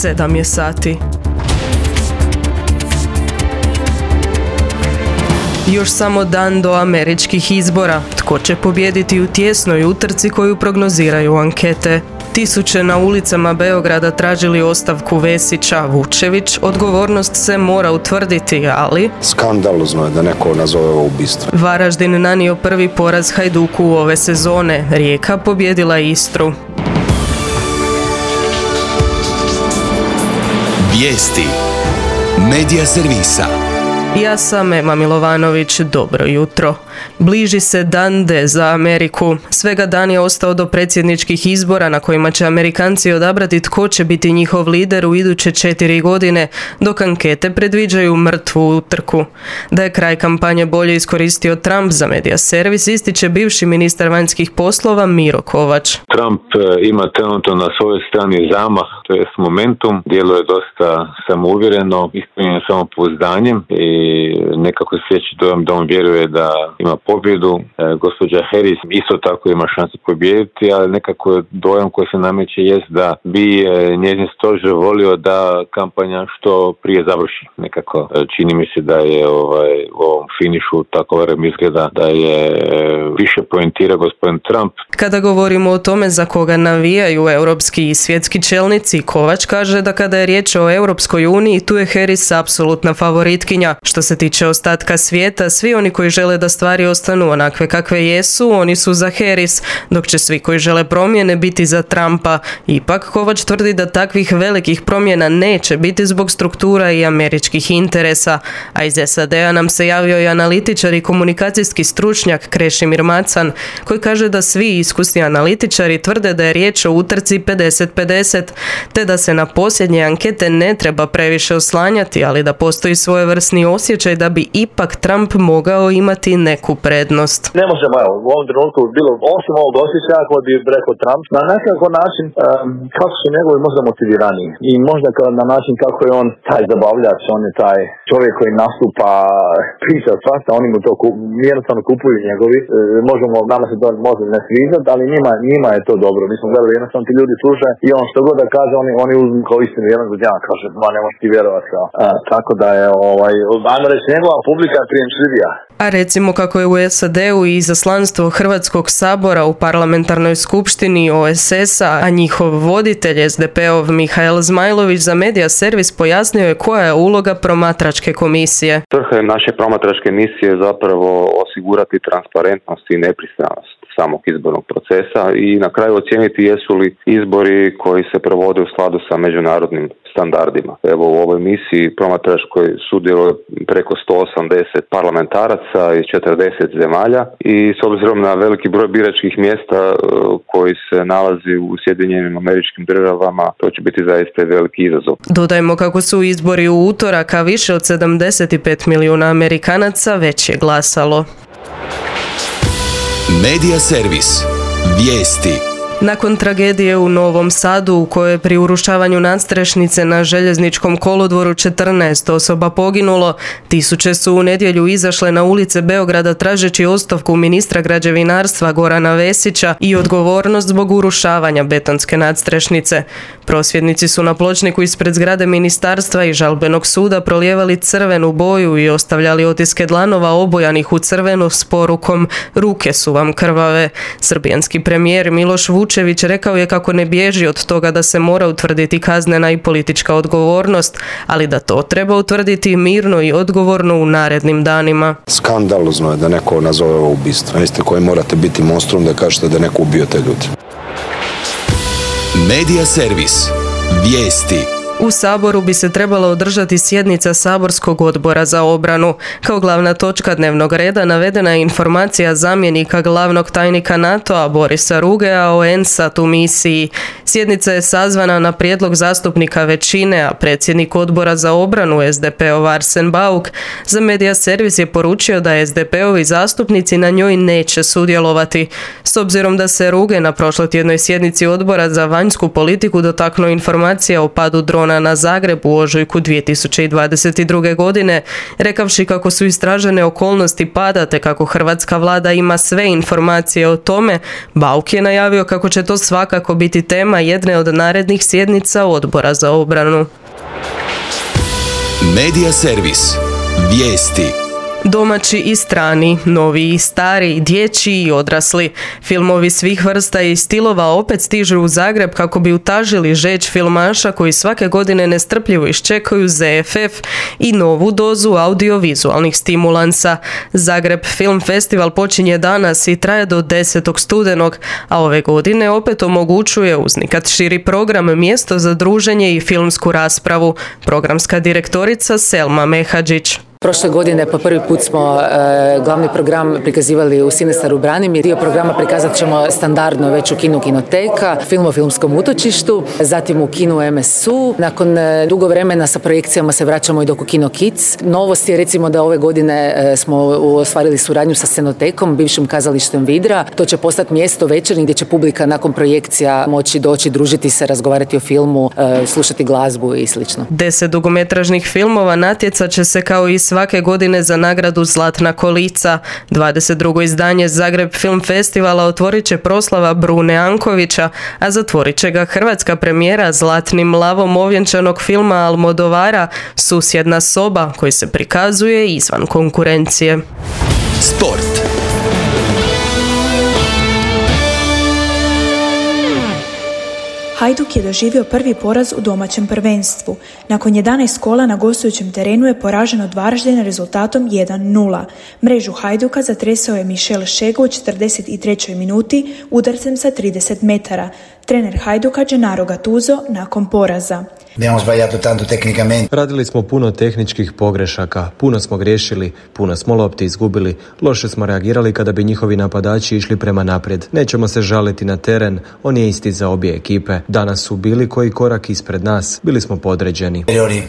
7 je sati. Još samo dan do američkih izbora. Tko će pobijediti u tijesnoj utrci koju prognoziraju ankete? Tisuće na ulicama Beograda tražili ostavku Vesića. Vučević, odgovornost se mora utvrditi, ali... Skandalozno je da neko nazove ovo ubistvo. Varaždin nanio prvi poraz Hajduku ove sezone. Rijeka pobjedila Istru. Vijesti Medija servisa. Ja sam Ema Milovanović, dobro jutro. Bliži se dan D za Ameriku. Svega dan je ostao do predsjedničkih izbora na kojima će Amerikanci odabrati tko će biti njihov lider u iduće 4 godine, dok ankete predviđaju mrtvu utrku. Da je kraj kampanje bolje iskoristio Trump za medija servis, ističe bivši ministar vanjskih poslova Miro Kovač. Trump ima trenutno na svojoj strani zamah, to je momentum, djeluje dosta samouvjereno, ispunjen samopouzdanjem i nekako stječe dojam da on vjeruje da ima pobjedu. Gospođa Harris isto tako ima šanse pobijediti, ali nekako dojam koji se nameće jest da bi njezin stožer volio da kampanja što prije završi. Nekako čini mi se da je u ovom finišu tako vrem izgleda da je više poentira gospodin Trump. Kada govorimo o tome za koga navijaju europski i svjetski čelnici, Kovač kaže da kada je riječ o Europskoj uniji, tu je Harris apsolutna favoritkinja. Što se tiče ostatka svijeta, svi oni koji žele da stvari ostanu onakve kakve jesu, oni su za Harris, dok će svi koji žele promjene biti za Trumpa. Ipak, Kovač tvrdi da takvih velikih promjena neće biti zbog struktura i američkih interesa. A iz SAD-a nam se javio i analitičar i komunikacijski stručnjak Krešimir Macan, koji kaže da svi iskusni analitičari tvrde da je riječ o utrci 50-50, te da se na posljednje ankete ne treba previše oslanjati, ali da postoji svojevrsni osjećaj da bi ipak Trump mogao imati neku prednost. Ne možemo, u ovom trenutku bilo osim ovog osjećaja koji bi rekao Trump, na nekakav način kako su njegovi možda motiviraniji i možda na način kako je on taj zabavljač, on je taj čovjek koji nastupa, priča svašta, oni mu to jednostavno kupuju njegovi, nama se to može ne sviđati, ali njima je to dobro. Mi smo gledali, jednostavno ti ljudi slušaju i on što god da kaže, oni uzmu kao istinu, jedan god jedan kaže, ne možeš ti vjerovati. Tako da je, ajmo reći, njegova publika je prijemčljivija. A recimo kako je u SAD-u i izaslanstvo Hrvatskog sabora u parlamentarnoj skupštini OESS-a, a njihov voditelj SDP-ov Mihael Zmajlović za medija servis pojasnio je koja je uloga promatračke komisije. Svrha naše promatračke misije je zapravo osigurati transparentnost i nepristranost samog izbornog procesa i na kraju ocijeniti jesu li izbori koji se provode u skladu sa međunarodnim standardima. Evo u ovoj misiji promatračkoj sudjeluje preko 180 parlamentaraca iz 40 zemalja i s obzirom na veliki broj biračkih mjesta koji se nalazi u Sjedinjenim Američkim Državama, to će biti zaista veliki izazov. Dodajmo kako su izbori u utorak, a više od 75 milijuna Amerikanaca već je glasalo. Medija servis. Vijesti. Nakon tragedije u Novom Sadu u kojoj je pri urušavanju nadstrešnice na željezničkom kolodvoru 14 osoba poginulo, tisuće su u nedjelju izašle na ulice Beograda tražeći ostavku ministra građevinarstva Gorana Vesića i odgovornost zbog urušavanja betonske nadstrešnice. Prosvjednici su na pločniku ispred zgrade ministarstva i žalbenog suda prolijevali crvenu boju i ostavljali otiske dlanova obojanih u crveno s porukom "Ruke su vam krvave". Srbijanski premijer Miloš Vučević rekao je kako ne bježi od toga da se mora utvrditi kaznena i politička odgovornost, ali da to treba utvrditi mirno i odgovorno u narednim danima. Skandalozno je da neko nazove ovo ubistvo. Jeste koji morate biti monstrum da kažete da neko ubio te ljudi. Medija servis. Vijesti. U Saboru bi se trebala održati sjednica Saborskog odbora za obranu. Kao glavna točka dnevnog reda navedena je informacija zamjenika glavnog tajnika NATO-a Borisa Rugea o NSAT u misiji. Sjednica je sazvana na prijedlog zastupnika većine, a predsjednik odbora za obranu SDP-ov Arsen Bauk za medija servis je poručio da SDP-ovi zastupnici na njoj neće sudjelovati. S obzirom da se Ruge na prošlotjednoj sjednici odbora za vanjsku politiku dotaknuo informacija o padu drona Londona na Zagreb u ožujku 2022. godine, rekavši kako su istražene okolnosti pada te kako hrvatska vlada ima sve informacije o tome. Bauk je najavio kako će to svakako biti tema jedne od narednih sjednica Odbora za obranu. Medija servis. Vijesti. Domaći i strani, novi i stari, dječji i odrasli. Filmovi svih vrsta i stilova opet stižu u Zagreb kako bi utažili žeđ filmaša koji svake godine nestrpljivo iščekuju ZFF i novu dozu audiovizualnih stimulansa. Zagreb Film Festival počinje danas i traje do 10. studenog, a ove godine opet omogućuje uz nikad širi program mjesto za druženje i filmsku raspravu. Programska direktorica Selma Mehadžić. Prošle godine po prvi put smo glavni program prikazivali u Sinestar u Branimi. Dio programa prikazat ćemo standardno već u kinu Kinoteka, film o filmskom utočištu, zatim u kinu MSU. Nakon dugo vremena sa projekcijama se vraćamo i dok u Kino Kids. Novost je recimo da ove godine smo ostvarili suradnju sa Scenotekom, bivšim kazalištem Vidra. To će postati mjesto večernji gdje će publika nakon projekcija moći doći, družiti se, razgovarati o filmu, slušati glazbu i sl. 10 dugometražnih filmova natjecat će se kao i svake godine za nagradu Zlatna kolica. 22. izdanje Zagreb Film Festivala otvorit će proslava Brune Ankovića, a zatvorit će ga hrvatska premijera zlatnim lavom ovjenčanog filma Almodovara Susjedna soba, koji se prikazuje izvan konkurencije. Sport. Hajduk je doživio prvi poraz u domaćem prvenstvu. Nakon 11 kola na gostujućem terenu je poražen od Varaždina rezultatom 1-0. Mrežu Hajduka zatresao je Mišel Šego u 43. minuti udarcem sa 30 metara. Trener Hajduka Gennaro Gattuso nakon poraza. Radili smo puno tehničkih pogrešaka, puno smo griješili, puno smo lopti izgubili, loše smo reagirali kada bi njihovi napadači išli prema naprijed. Nećemo se žaliti na teren, on je isti za obje ekipe. Danas su bili koji korak ispred nas, bili smo podređeni.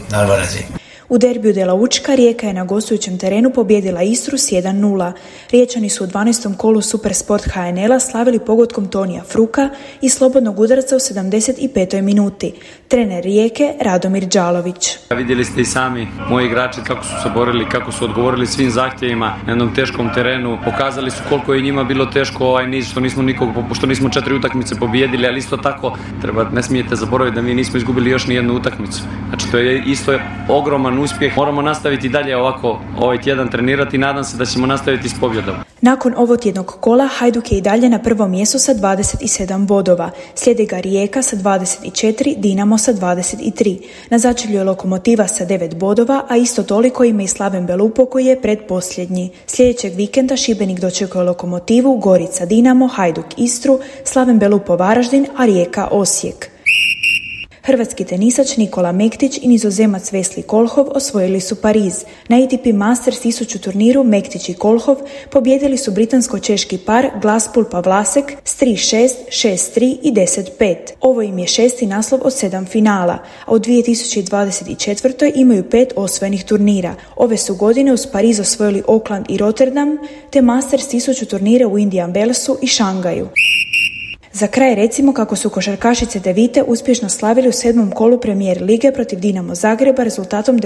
U derbiju Dela Učka Rijeka je na gostujućem terenu pobijedila Istru s 1-0. Riječani su u 12. kolu Supersport HNL-a slavili pogodkom Tonija Fruka i slobodnog udarca u 75. minuti. Trener Rijeke Radomir Đalović. Vidjeli ste i sami moji igrači kako su se borili, kako su odgovorili svim zahtjevima na jednom teškom terenu. Pokazali su koliko je njima bilo teško ovaj niz, što nismo 4 utakmice pobijedili, ali isto tako ne smijete zaboraviti da mi nismo izgubili još ni jednu utakmicu. Znači to je isto ogroman uspjeh. Moramo nastaviti dalje ovako ovaj tjedan trenirati i nadam se da ćemo nastaviti s pobjedom. Nakon ovotjednog kola Hajduk je i dalje na prvom mjestu sa 27 bodova. Slijedi ga Rijeka sa 24, Dinamo sa 23. Na začelju je Lokomotiva sa 9 bodova, a isto toliko ima i Slaven Belupo koji je predposljednji. Sljedećeg vikenda Šibenik dočekuje Lokomotivu, Gorica Dinamo, Hajduk Istru, Slaven Belupo Varaždin, a Rijeka Osijek. Hrvatski tenisač Nikola Mektić i Nizozemac Vesli Kolhov osvojili su Pariz. Na ATP Masters 1000 turniru Mektić i Kolhov pobijedili su britansko-češki par Glaspul Pavlasek s 3-6, 6-3 i 10-5. Ovo im je 6. naslov od 7 finala, a u 2024. imaju 5 osvojenih turnira. Ove su godine uz Pariz osvojili Auckland i Rotterdam, te Masters 1000 turnire u Indian Wellsu i Šangaju. Za kraj recimo kako su košarkašice Devite uspješno slavili u 7. kolu Premier lige protiv Dinamo Zagreba rezultatom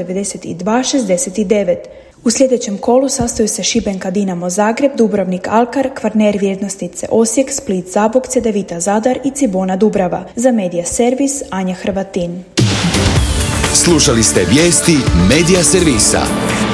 92-69. U sljedećem kolu sastaju se Šibenka Dinamo Zagreb, Dubrovnik Alkar, Kvarner Vjernosnice Osijek, Split Zabok, Cedevita Zadar i Cibona Dubrava. Za Medija Servis Anja Hrvatin. Slušali ste vijesti Medija servisa.